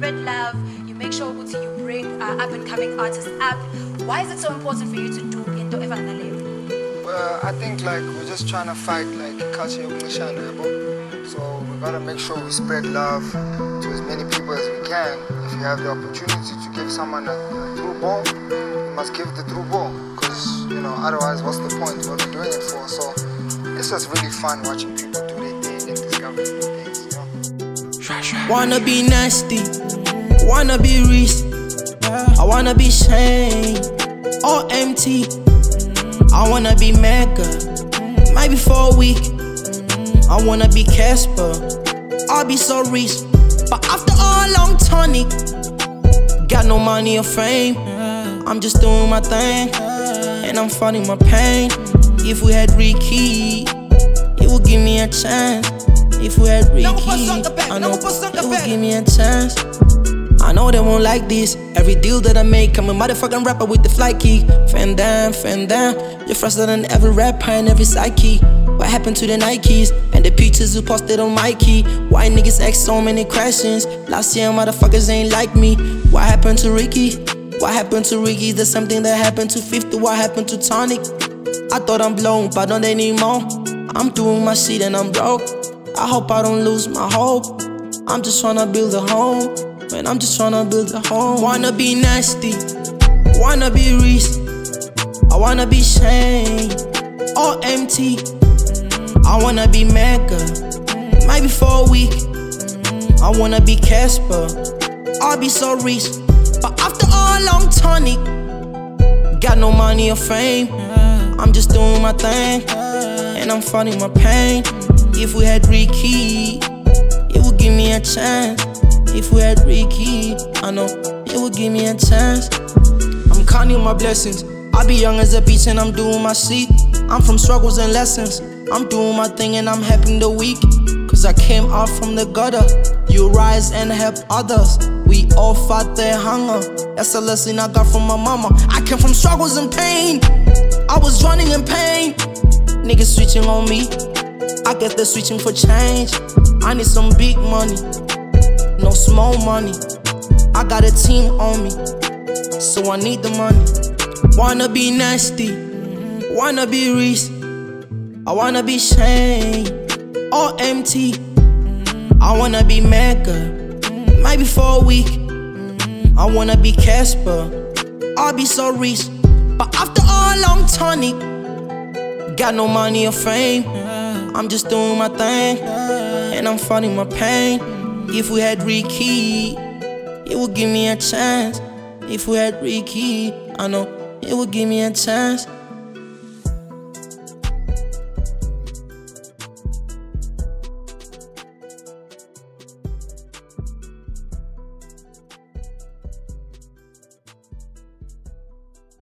spread love, you make sure that you bring up and coming artists up. Why is it so important for you to do into Evangaleo? Well, I think like we're just trying to fight like culture of so we gotta make sure we spread love to as many people as we can. If you have the opportunity to give someone a through ball, you must give the through ball, because otherwise what's the point? What we're doing it for? So it's just really fun watching people do their thing and discover new things. Wanna be nasty, wanna be Reese, I wanna be Shane or MT. I wanna be Mecca, maybe for a week. I wanna be Casper, I'll be so Reese. But after all, I'm tonic. Got no money or fame, I'm just doing my thing, and I'm fighting my pain. If we had Ricky, it would give me a chance. If we had Ricky, I know it would give me a chance. I know they won't like this. Every deal that I make, I'm a motherfucking rapper with the fly key. Fan down, you're faster than every rapper and every psyche. What happened to the Nikes and the pictures you posted on Mikey? Why niggas ask so many questions? Last year motherfuckers ain't like me. What happened to Ricky? What happened to Ricky? There's something that happened to 50. What happened to Tonic? I thought I'm blown, but not anymore. I'm doing my shit and I'm broke. I hope I don't lose my hope. I'm just tryna build a home. Man, I'm just tryna build a home. Wanna be nasty, wanna be Reese, I wanna be Shane or MT. I wanna be Mecca, maybe for a week. I wanna be Casper, I'll be so Reese. But after all, I'm tonic. Got no money or fame, I'm just doing my thing, and I'm fighting my pain. If we had Ricky, it would give me a chance. If we had Ricky, I know it would give me a chance. I'm counting my blessings. I be young as a beach and I'm doing my shit. I'm from struggles and lessons. I'm doing my thing and I'm helping the weak, cause I came out from the gutter. You rise and help others. We all fight their hunger. That's a lesson I got from my mama. I came from struggles and pain. I was drowning in pain. Niggas switching on me, I get the switching for change. I need some big money, no small money. I got a team on me, so I need the money. Wanna be nasty, wanna be Reese, I wanna be Shane or MT. I wanna be Mecca, maybe for a week. I wanna be Casper, I'll be so Reese. But after all, I'm tonic. Got no money or fame, I'm just doing my thing, and I'm fighting my pain. If we had Ricky, it would give me a chance. If we had Ricky, I know it would give me a chance.